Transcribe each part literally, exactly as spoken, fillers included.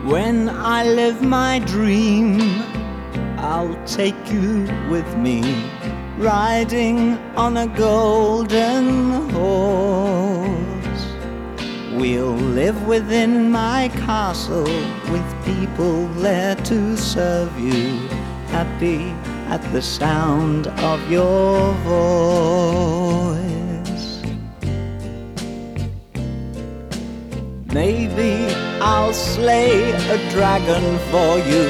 When I live my dream, I'll take you with me, riding on a golden horse. We'll live within my castle, with people there to serve you, happy at the sound of your voice. Maybe I'll slay a dragon for you,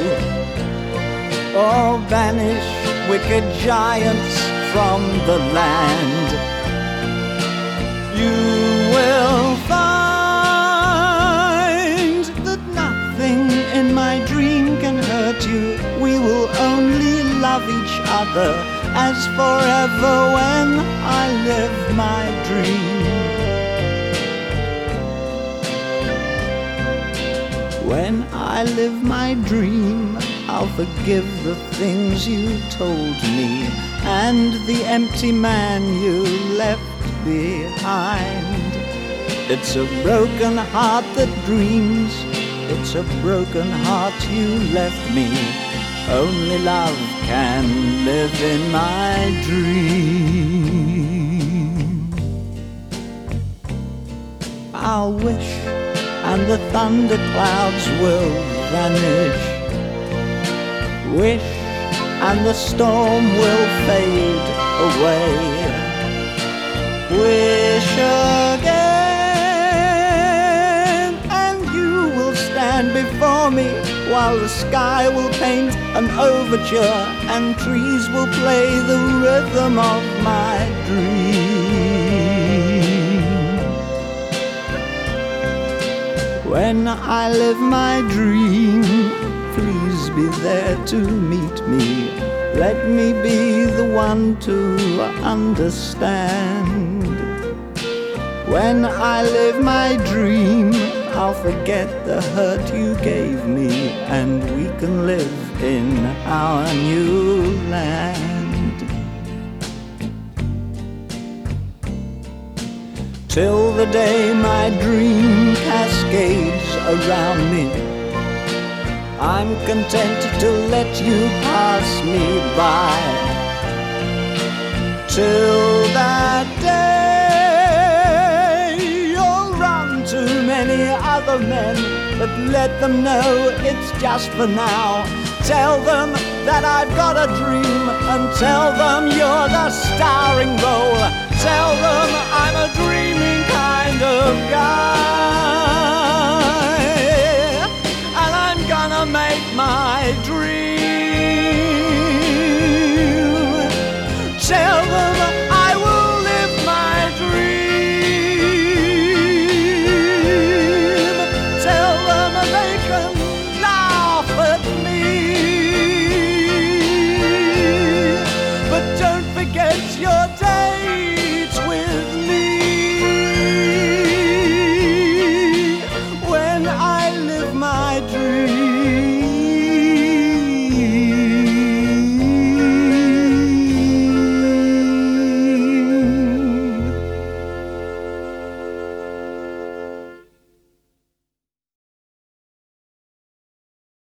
or banish wicked giants from the land. You will find that nothing in my dream can hurt you. We will only love each other as forever when I live my dream. When I live my dream, I'll forgive the things you told me, and the empty man you left behind. It's a broken heart that dreams, it's a broken heart you left me. Only love can live in my dream. I'll wish and the thunderclouds will vanish. Wish and the storm will fade away. Wish again, and you will stand before me, while the sky will paint an overture, and trees will play the rhythm of my dream. When I live my dream, please be there to meet me. Let me be the one to understand. When I live my dream, I'll forget the hurt you gave me, and we can live in our new land. Till the day my dream cascades around me, I'm content to let you pass me by. Till that day, you'll run to many other men, but let them know it's just for now. Tell them that I've got a dream, and tell them you're the starring role. Tell them